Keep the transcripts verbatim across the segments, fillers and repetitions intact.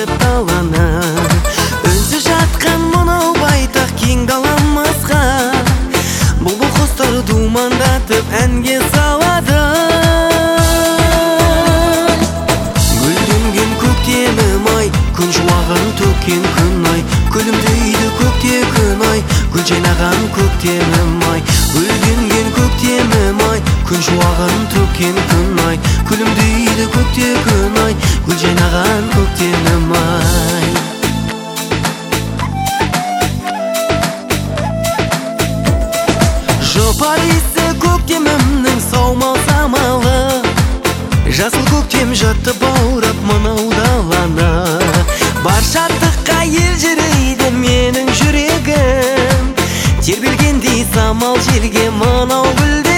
тартып таланы. Үнсіз жатқан мынау байтақ кең даламызға бұлбұл құстар думандатып әнге салады. Гүлденген көктемім ай, күн шуағын төккен күн ай, күлімдейді көкте күн ай, гүл жайнаған көктемім ай. Гүлденген көктемім ай, күн шуағын төккен күн ай, күлімдейді көкте күн ай, гүл жайнаған көктемім ай. Жұпар иісі көктемімнің саумал-самалы, жасыл көктем жатты баурап мынау даланы. Бар шаттыққа елжірейді менің жүрегім, тербелгендей самал желге мынау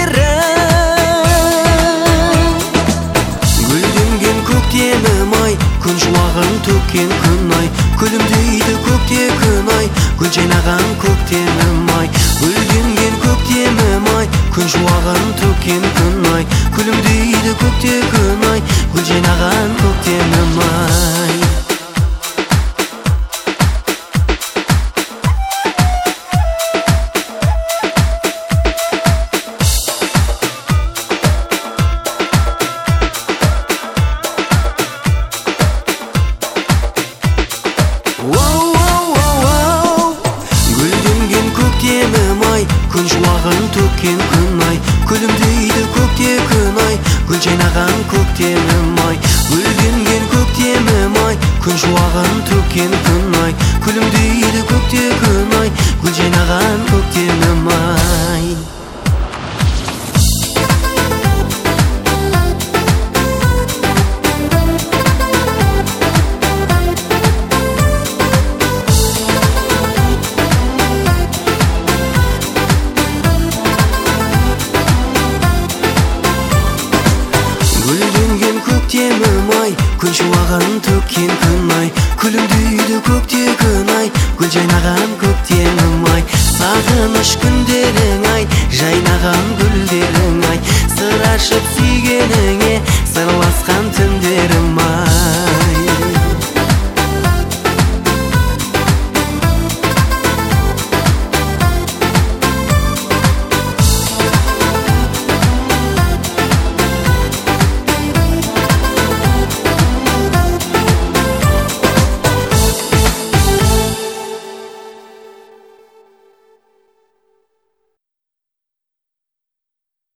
гүлдерім. Гүлденген көктемім ай, күн шуағын төккен күн ай, күлімдейді көкте күн ай, гүл жайнаған көктемім ай. Гүлденген көктемім ай, күн шуағын төккен күн ай, күлімдейді көкте күн ай, гүл жайнаған көктемім ай. Гүлденген көктемім ай, күн шуағын төккен күн ай, күлімдейді көкте күн ай, гүл жайнаған көктемім ай. Гүлденген көктемім ай, күн шуағын төккен күн ай, күлімдейді көкте күн ай, гүл жайнаған көктемім ай. Гүлденген көктемім ай, күн шуағын төккен күн ай, күлімдейді көкте күн ай, гүл жайнаған көктемім ай. Сағыныш күндерің ай, жайнаған гүлдерің ай, сыр ашып сүйгеніңе сырласқан